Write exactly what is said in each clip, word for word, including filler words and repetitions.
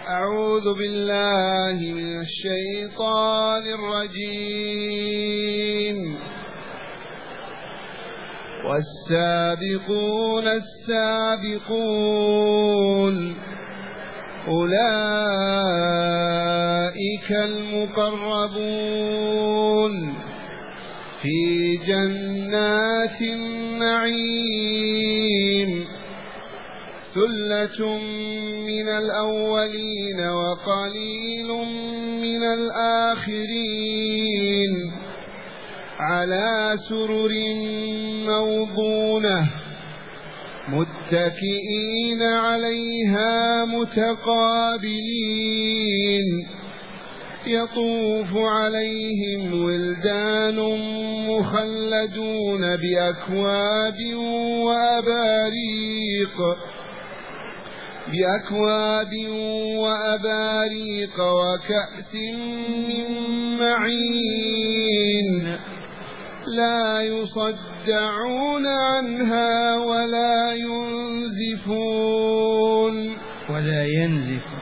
أعوذ بالله من الشيطان الرجيم. والسابقون السابقون أولئك المقربون في جنات النعيم ثلة من الأولين وقليل من الآخرين على سرر موضونة متكئين عليها متقابلين يطوف عليهم ولدان مخلدون بأكواب وأباريق بأكواب وأباريق وكأس من معين لا يصدعون عنها ولا ينزفون ولا ينزفون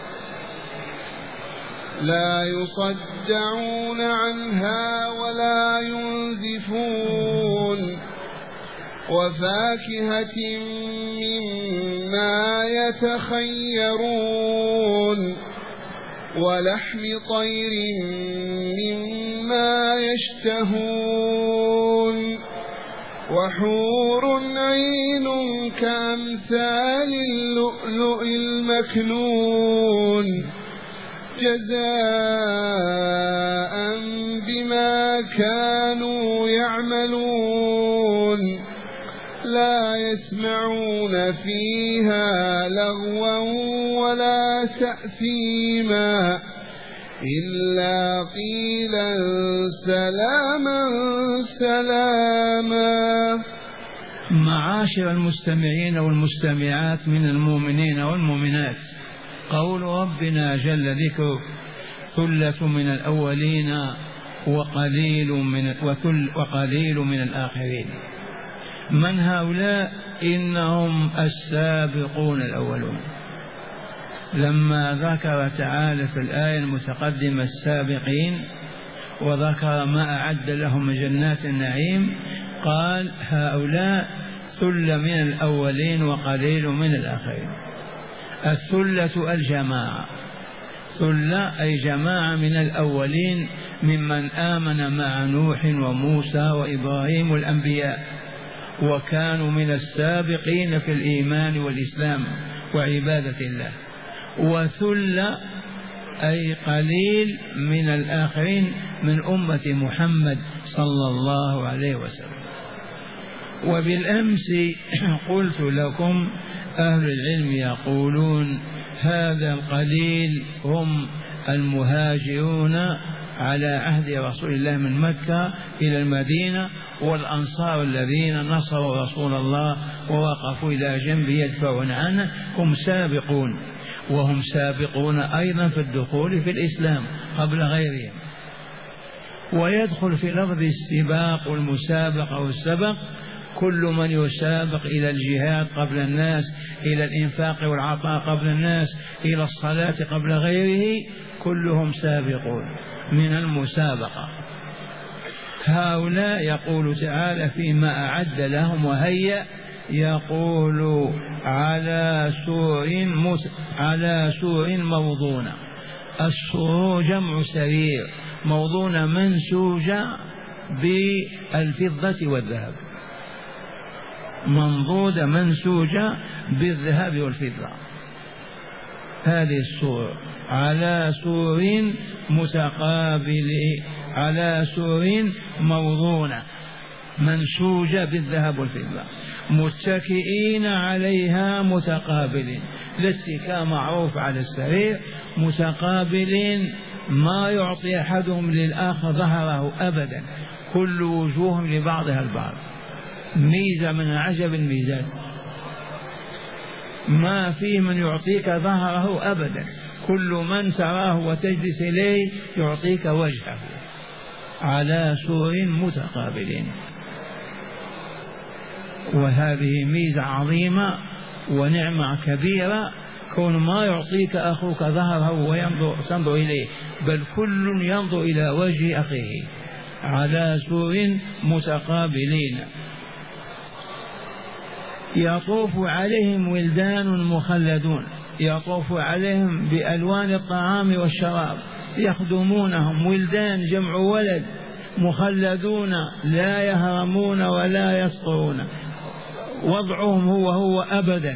لا يصدعون عنها ولا ينزفون وفاكهة مما يتخيرون ولحم طير مما يشتهون وحور عين كأمثال اللؤلؤ المكنون جزاء بما كانوا يعملون لا يسمعون فيها لغوا ولا تأثيما إلا قيلا سلاما سلاما. معاشر المستمعين والمستمعات من المؤمنين والمؤمنات، قول ربنا جل ذكره ثلة من الأولين وقليل من وثل وقليل من الآخرين. من هؤلاء؟ إنهم السابقون الأولون. لما ذكر تعالى في الآية المتقدمة السابقين وذكر ما أعد لهم من جنات النعيم قال هؤلاء ثلة من الأولين وقليل من الآخرين. الثلة الجماعة، ثلة أي جماعة من الأولين ممن آمن مع نوح وموسى وإبراهيم والأنبياء وكانوا من السابقين في الإيمان والإسلام وعبادة الله. وثلة أي قليل من الآخرين من أمة محمد صلى الله عليه وسلم. وبالأمس قلت لكم أهل العلم يقولون هذا القليل هم المهاجرون على عهد رسول الله من مكة إلى المدينة والأنصار الذين نصروا رسول الله ووقفوا إلى جنبه يدفعون عنه هم سابقون، وهم سابقون أيضا في الدخول في الإسلام قبل غيرهم. ويدخل في لفظ السباق والمسابقة والسبق كل من يسابق إلى الجهاد قبل الناس، إلى الإنفاق والعطاء قبل الناس، إلى الصلاة قبل غيره، كلهم سابقون من المسابقة. هؤلاء يقول تعالى فيما أعد لهم وهيأ يقول على سور على سور موضونة. السور جمع سرير، موضونة منسوجة بالفضة والذهب، منضودة منسوجة بالذهب والفضة. هذه السور على سور متقابل، على سور موضونة منسوجة بالذهب والفضة متكئين عليها متقابلين. الاتكاء معروف على السرير، متقابلين ما يعطي أحدهم للآخر ظهره أبدا، كل وجوههم لبعضها البعض. ميزة من عجب الميزات، ما فيه من يعطيك ظهره أبدا، كل من تراه وتجلس إليه يعطيك وجهه. على سور متقابلين، وهذه ميزة عظيمة ونعمة كبيرة كون ما يعطيك أخوك ظهره وينظر تنظر إليه، بل كل ينظر إلى وجه أخيه على سور متقابلين. يطوف عليهم ولدان مخلدون، يطوف عليهم بألوان الطعام والشراب، يخدمونهم. ولدان جمع ولد، مخلدون لا يهرمون ولا يسقطون، وضعهم هو هو أبدا.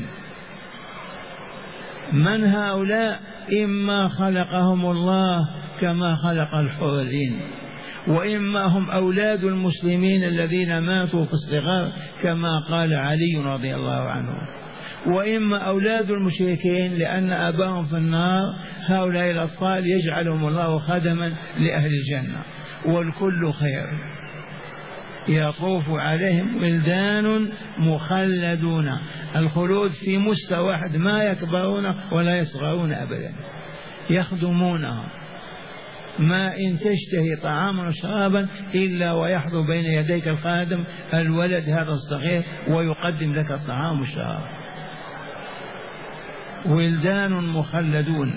من هؤلاء؟ إما خلقهم الله كما خلق الحور العين، وإما هم أولاد المسلمين الذين ماتوا في الصغار كما قال علي رضي الله عنه، وإما أولاد المشركين لأن أباهم في النار. هؤلاء الأطفال يجعلهم الله خدما لأهل الجنة، والكل خير. يطوف عليهم ولدان مخلدون، الخلود في مستوى واحد، ما يكبرون ولا يصغرون أبدا. يخدمونهم، ما إن تشتهي طعاما وشرابا إلا ويحضر بين يديك الخادم الولد هذا الصغير ويقدم لك الطعام والشراب. ولدان مخلدون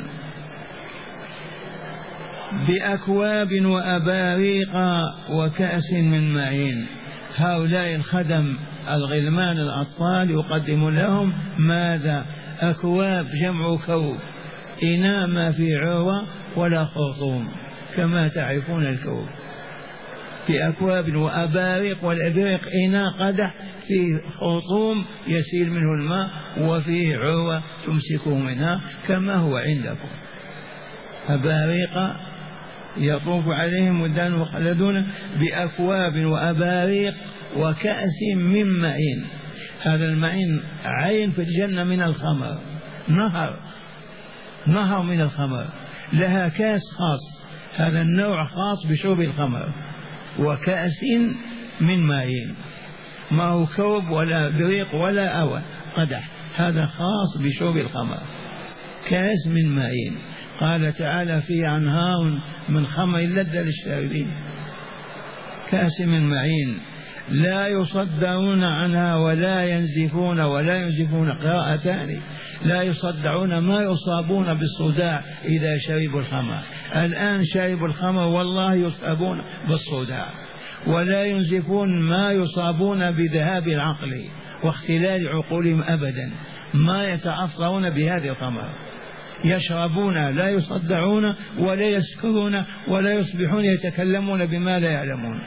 بأكواب وأباريق وكأس من معين. هؤلاء الخدم الغلمان الأطفال يقدم لهم ماذا؟ أكواب، جمع كوب، إناء ما في عروة ولا خرطوم كما تعرفون الكوب. بأكواب وأباريق، والأباريق إناء قدح فيه خرطوم يسيل منه الماء وفيه عروة تمسكه منها كما هو عندكم. أباريق يطوف عليهم ولدان مخلدون بأكواب وأباريق وكأس من معين. هذا المعين عين في الجنة من الخمر، نهر نهر من الخمر، لها كاس خاص، هذا النوع خاص بشرب الخمر. وكأس من معين، ما هو كوب ولا بريق ولا أوى قدح، هذا خاص بشرب الخمر. كاس من معين. قال تعالى فيه أنهار من خمر لذة للشاربين. كأس من معين لا يصدعون عنها ولا ينزفون، ولا ينزفون قراءتان، لا يصدعون ما يصابون بالصداع إذا شربوا الخمر. الآن شربوا الخمر والله يصابون بالصداع. ولا ينزفون ما يصابون بذهاب العقل واختلال عقولهم أبدا، ما يتأثرون بهذه الخمر. يشربون لا يصدعون ولا يسكرون ولا يصبحون يتكلمون بما لا يعلمون.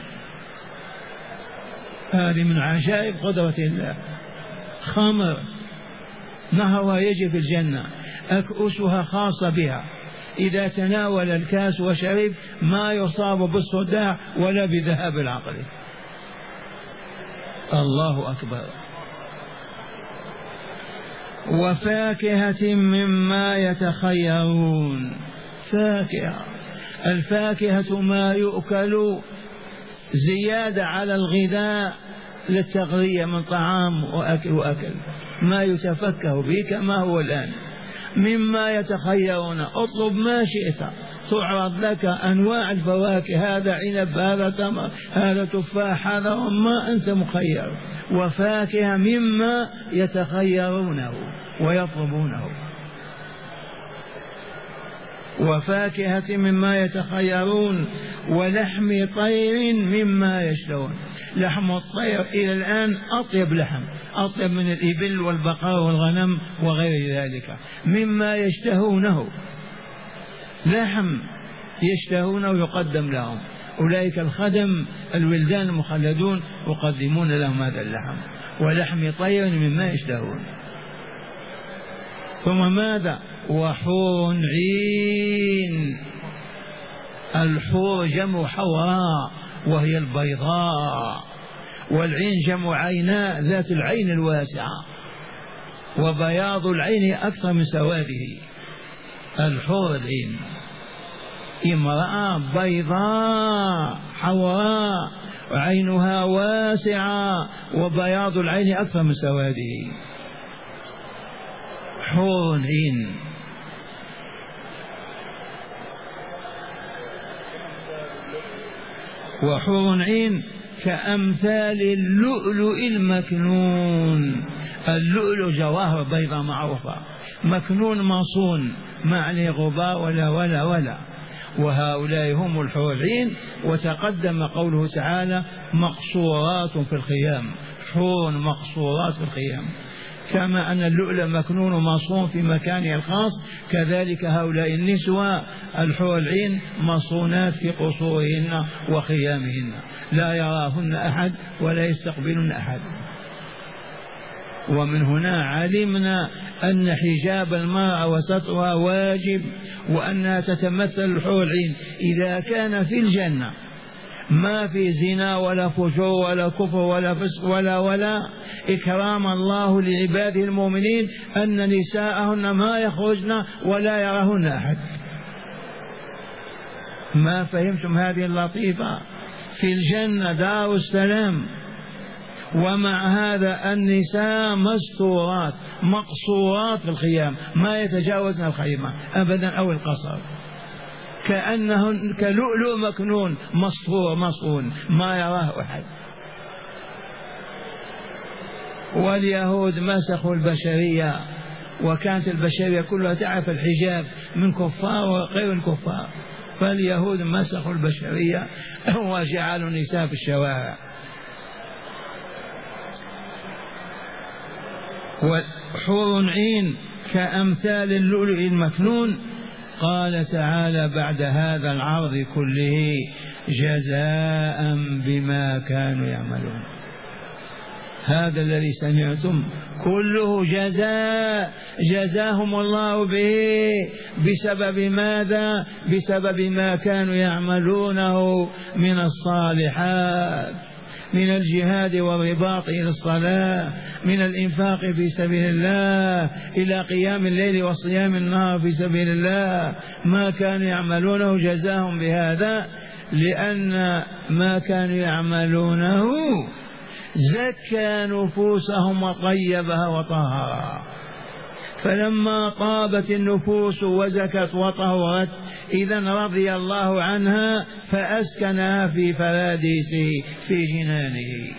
هذه من عجائب قدرة الله. خمر نهرها يجي في الجنة، أكؤسها خاصة بها، إذا تناول الكاس وشرب ما يصاب بالصداع ولا بذهاب العقل. الله أكبر. وفاكهة مما يتخيرون. فاكهة، الفاكهة ما يؤكل زيادة على الغذاء للتغذية من طعام وأكل وأكل، ما يتفكه به كما هو الآن. مما يتخيرون، اطلب ما شئت تعرض لك أنواع الفواكه، هذا عنب، هذا تمر، هذا تفاح، هذا ما أنت مخير. وفاكهة مما يتخيرونه ويطلبونه. وفاكهة مما يتخيرون ولحم طير مما يشتهون. لحم الطير إلى الآن أطيب لحم، أطيب من الإبل والبقر والغنم وغير ذلك. مما يشتهونه، لحم يشتهونه يقدم لهم. أولئك الخدم الولدان المخلدون يقدمون لهم هذا اللحم، ولحم طير مما يشتهون. ثم ماذا؟ وحور عين. الحور جمع حوراء وهي البيضاء، والعين جمع عيناء ذات العين الواسعة، وبياض العين أكثر من سواده. الحور العين امرأة بيضاء حوراء وعينها واسعة وبياض العين أكثر من سواده. حور عين. وحور عين كأمثال اللؤلؤ المكنون. اللؤلؤ جواهر بيضاء معروفة، مكنون مصون، ما عليه غبار ولا ولا ولا. وهؤلاء هم الحور العين. وتقدم قوله تعالى مقصورات في الخيام، حور مقصورات في الخيام. كما أن اللؤلؤ مكنون ومصون في مكانه الخاص، كذلك هؤلاء النسوة الحور العين مصونات في قصورهن وخيامهن، لا يراهن أحد ولا يستقبلن أحد. ومن هنا علمنا أن حجاب المرأة وسترها واجب، وأنها تتمثل الحور العين إذا كان في الجنة ما في زنا ولا فجور ولا كفر ولا فسق ولا ولا إكرام الله لعباده المؤمنين أن نساءهن ما يخرجن ولا يراهن أحد. ما فهمتم هذه اللطيفة؟ في الجنة دار السلام، ومع هذا النساء مستورات مقصورات في الخيام، ما يتجاوزن الخيمة أبدا أو القصر، كأنهن كلؤلؤ مكنون مصفور مصون ما يراه أحد. واليهود مسخوا البشرية، وكانت البشرية كلها تعرف الحجاب من كفار وغير الكفار، فاليهود مسخوا البشرية وجعلوا النساء في الشوارع. وحور عين كأمثال اللؤلؤ المكنون. قال تعالى بعد هذا العرض كله جزاء بما كانوا يعملون. هذا الذي سمعتم كله جزاء، جزاهم الله به بسبب ماذا؟ بسبب ما كانوا يعملونه من الصالحات، من الجهاد والرباط إلى الصلاة، من الإنفاق في سبيل الله، إلى قيام الليل وصيام النهار في سبيل الله. ما كانوا يعملونه جزاهم بهذا، لأن ما كانوا يعملونه زكى نفوسهم وطيبها وطهرها. فلما طابت النفوس وزكت وطهرت إذن رضي الله عنها فأسكنها في فراديسه في جنانه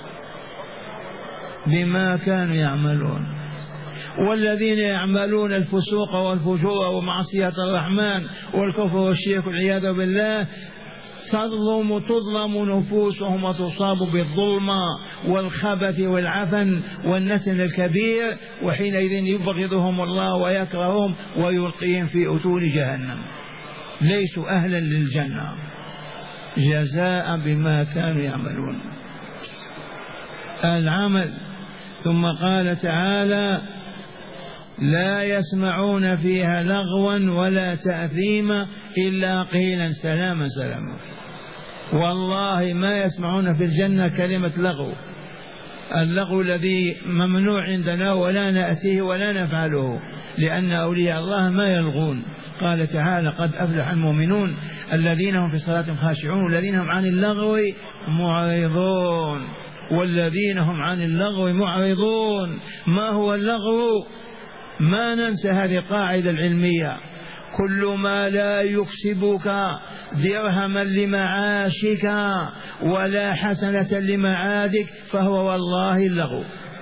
بما كانوا يعملون. والذين يعملون الفسوق والفجور ومعصية الرحمن والكفر والشرك والعياذ بالله تظلم تظلم نفوسهم وتصاب بالظلمة والخبث والعفن والنتن الكبير، وحينئذ يبغضهم الله ويكرههم ويلقيهم في أتون جهنم، ليسوا أهلا للجنة. جزاء بما كانوا يعملون العمل. ثم قال تعالى لا يسمعون فيها لغوا ولا تأثيما إلا قيلا سلاما سلاما. والله ما يسمعون في الجنة كلمة لغو، اللغو الذي ممنوع عندنا ولا نأتيه ولا نفعله، لأن أولياء الله ما يلغون. قال تعالى قد أفلح المؤمنون الذين هم في صلاتهم خاشعون والذين هم عن اللغو معرضون. والذين هم عن اللغو معرضون. ما هو اللغو؟ ما ننسى هذه القاعدة العلمية، كل ما لا يكسبك درهما لمعاشك ولا حسنة لمعادك فهو والله اللغو.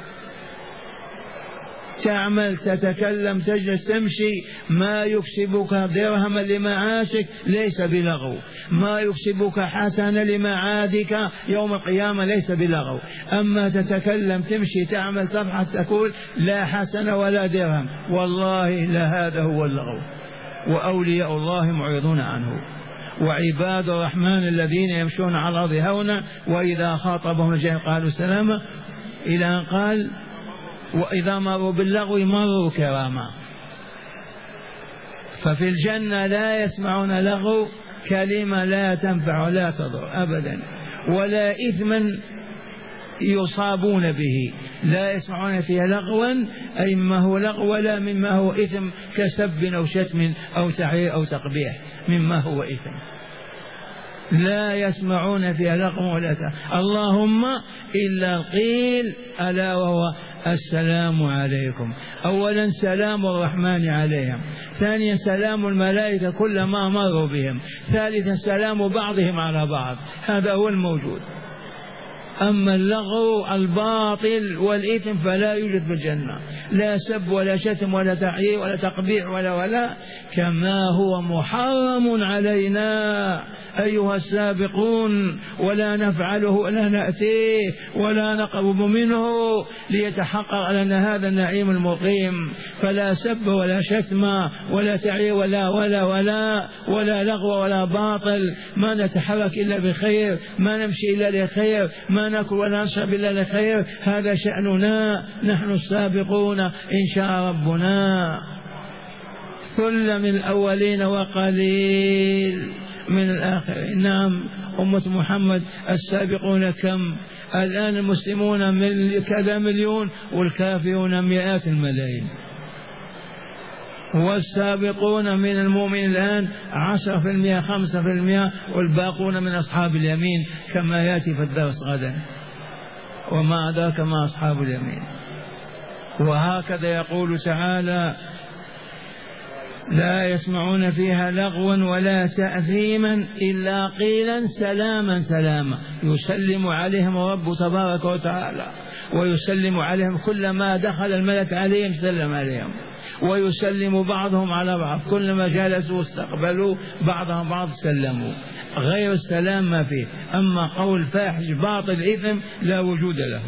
تعمل تتكلم تجلس تمشي ما يكسبك درهما لمعاشك ليس بلغو، ما يكسبك حسنة لمعادك يوم القيامة ليس بلغو. أما تتكلم تمشي تعمل تبحث تقول لا حسنة ولا درهم، والله لا هذا هو اللغو. وأولياء الله معرضون عنه. وعباد الرحمن الذين يمشون على الأرض هونا وإذا خاطبهم الجاهلون قالوا سلاما، إلى أن قال وإذا مروا باللغو مروا كراما. ففي الجنة لا يسمعون لغو، كلمة لا تنفع ولا تضر أبدا، ولا إثما يصابون به. لا يسمعون فيها لغوا أي مما هو لغو ولا مما هو إثم كسب أو شتم أو تحرير أو تقبيح مما هو إثم. لا يسمعون فيها لغو ولا تحرير. اللهم إلا القيل ألا وهو السلام عليكم. أولا سلام الرحمن عليهم، ثانيا سلام الملائكة كلما مروا بهم، ثالثا سلام بعضهم على بعض. هذا هو الموجود. أما اللغو الباطل والإثم فلا يوجد في الجنة، لا سب ولا شتم ولا تعيير ولا تقبيح ولا ولا، كما هو محرم علينا أيها السابقون، ولا نفعله ولا نأتيه ولا نقرب منه ليتحقق لنا هذا النعيم المقيم. فلا سب ولا شتم ولا تعيير ولا ولا ولا ولا لغو ولا باطل، ما نتحرك إلا بخير، ما نمشي إلا لخير، ما نأكل ولا نشرب إلا لخير، هذا شأننا نحن السابقون إن شاء ربنا. ثلة من الأولين وقليل من الآخرين. نعم أمة محمد السابقون كم؟ الآن المسلمون من كذا مليون والكافرون مئات الملايين، والسابقون من المؤمنين الآن عشرة في المئة خمسة في المئة، والباقون من أصحاب اليمين كما يأتي في الدرس غدا. وما أدراك ما أصحاب اليمين. وهكذا يقول تعالى: لا يسمعون فيها لغوا ولا تأثيما إلا قيلا سلاما سلاما، يسلم عليهم رب تبارك وتعالى، ويسلم عليهم كلما دخل الملك عليهم سلم عليهم، ويسلم بعضهم على بعض، كلما جلسوا استقبلوا بعضهم بعض سلموا، غير السلام ما فيه. أما قول فاحش باطل إثم لا وجود له.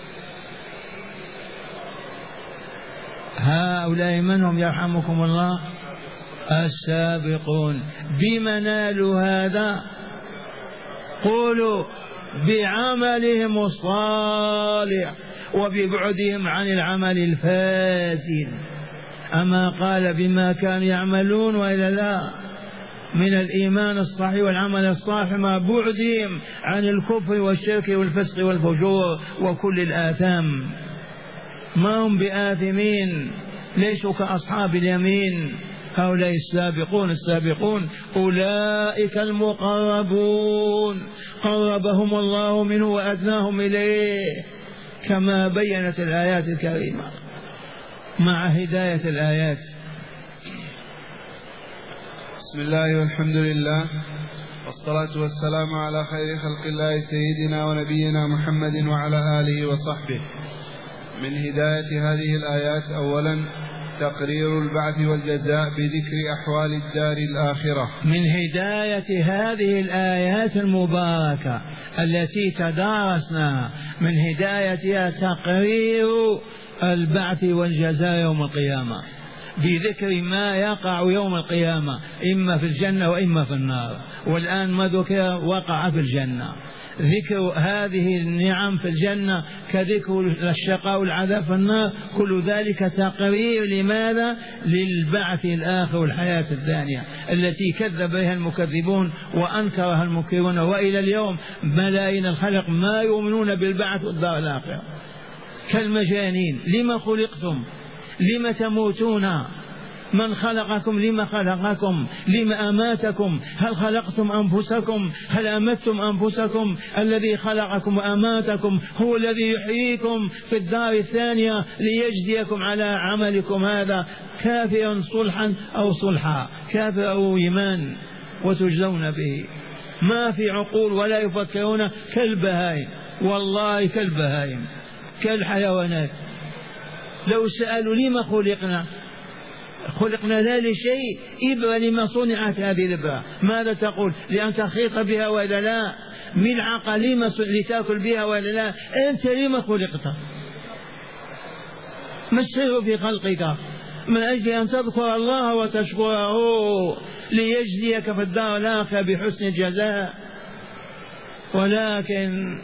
هؤلاء من هم يرحمكم الله؟ السابقون. بما نالوا هذا؟ قولوا بعملهم الصالح وببعدهم عن العمل الفاسد. أما قال بما كانوا يعملون وإلا لا؟ من الإيمان الصحيح والعمل الصالح مع بعدهم عن الكفر والشرك والفسق والفجور وكل الآثام. ما هم بآثمين، ليسوا كأصحاب اليمين. هؤلاء السابقون السابقون أولئك المقربون، قربهم الله منه وأدناهم إليه، كما بينت الآيات الكريمة مع هداية الآيات. بسم الله والحمد لله والصلاة والسلام على خير خلق الله سيدنا ونبينا محمد وعلى آله وصحبه. من هداية هذه الآيات: أولا تقرير البعث والجزاء بذكر أحوال الدار الآخرة. من هداية هذه الآيات المباركة التي تدارسناها، من هدايتها تقرير البعث والجزاء يوم القيامة بذكر ما يقع يوم القيامة، إما في الجنة وإما في النار. والآن ما ذكر وقع في الجنة، ذكر هذه النعم في الجنة كذكر الشقاء والعذاب في النار، كل ذلك تقرير لماذا؟ للبعث الآخر والحياة الثانية التي كذب بها المكذبون وأنكرها المنكرون، وإلى اليوم ملايين الخلق ما يؤمنون بالبعث والدار الآخرة كالمجانين. لما خلقتم؟ لم تموتون؟ من خلقكم؟ لما خلقكم؟ لما أماتكم؟ هل خلقتم أنفسكم؟ هل أمتم أنفسكم؟ الذي خلقكم وأماتكم هو الذي يحييكم في الدار الثانية ليجزيكم على عملكم هذا، كافرا صلحا أو صلحا، كافر أو إيمان، وتجزون به. ما في عقول ولا يفكرون كالبهائم، والله كالبهائم كالحيوانات. لو سألوا لما خلقنا؟ خلقنا لا لشيء. إبرة لما صنعت هذه الإبرة؟ ماذا تقول؟ لأن تخيط بها ولا لا؟ ملعقة لما لتأكل بها ولا لا؟ أنت لما خلقت؟ ما السر في خلقك؟ من أجل أن تذكر الله وتشكره ليجزيك في الدار الآخرة بحسن الجزاء. ولكن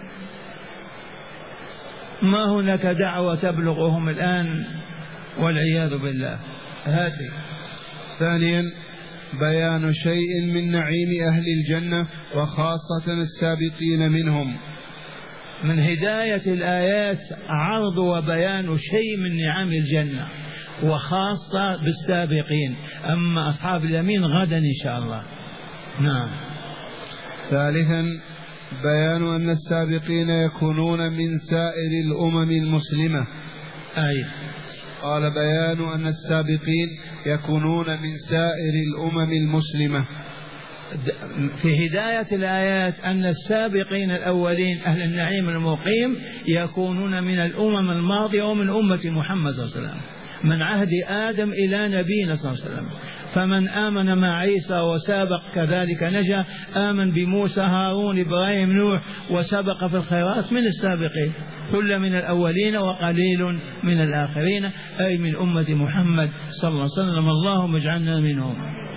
ما هناك دعوة تبلغهم الآن والعياذ بالله. هاتي. ثانيا بيان شيء من نعيم أهل الجنة وخاصة السابقين منهم. من هداية الآيات عرض وبيان شيء من نعم الجنة وخاصة بالسابقين. أما أصحاب اليمين غدا إن شاء الله. نعم. ثالثا بيان أن السابقين يكونون من سائر الأمم المسلمة. أي. قال: بيان أن السابقين يكونون من سائر الأمم المسلمة. في هداية الآيات أن السابقين الأولين أهل النعيم المقيم يكونون من الأمم الماضية ومن أمة محمد صلى الله عليه وسلم، من عهد آدم إلى نبينا صلى الله عليه وسلم. فمن آمن مع عيسى وسابق كذلك نجا، آمن بموسى هارون إبراهيم نوح وسبق في الخيرات من السابقين، ثل من الأولين وقليل من الآخرين، أي من أمة محمد صلى الله عليه وسلم. اللهم اجعلنا منهم.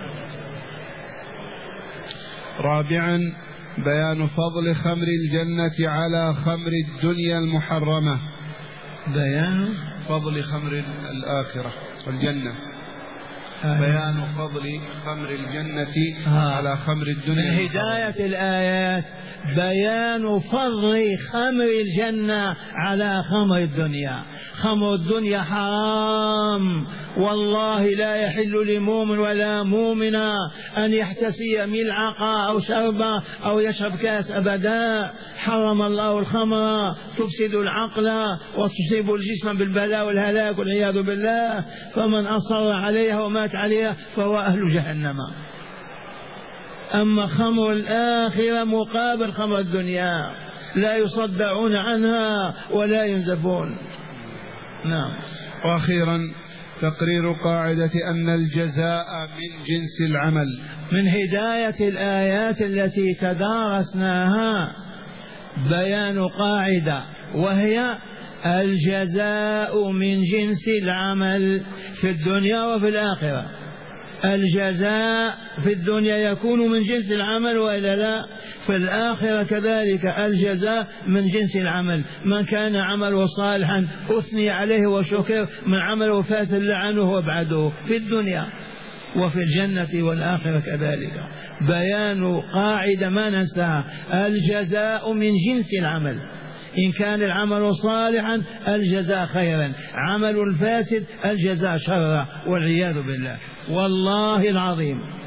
رابعا بيان فضل خمر الجنة على خمر الدنيا المحرمة. بيان فضل خمر الآخرة والجنة. آه. بيان فضل خمر الجنة آه. على خمر الدنيا. من هداية الآيات بيان فضل خمر الجنة على خمر الدنيا. خمر الدنيا حرام، والله لا يحل لمؤمن ولا مؤمنة أن يحتسي ملعقة أو شربة أو يشرب كاس أبدا. حرم الله الخمر، تفسد العقل وتصيب الجسم بالبلاء والهلاك والعياذ بالله. فمن أصر عليها ومات عليها فهو أهل جهنم. أما خمر الآخرة مقابل خمر الدنيا، لا يصدعون عنها ولا ينزفون. نعم. وأخيرا تقرير قاعدة أن الجزاء من جنس العمل. من هداية الآيات التي تدارسناها بيان قاعدة، وهي الجزاء من جنس العمل في الدنيا وفي الآخرة. الجزاء في الدنيا يكون من جنس العمل وإلا لا؟ في الآخرة كذلك الجزاء من جنس العمل. من كان عمله صالحا أثني عليه وشكر، من عمله فاسد لعنه وابعده في الدنيا وفي الجنة والآخرة كذلك. بيان قاعدة ما ننساها، الجزاء من جنس العمل. إن كان العمل صالحا الجزاء خيرا، عمل الفاسد الجزاء شرا، والعياذ بالله. والله العظيم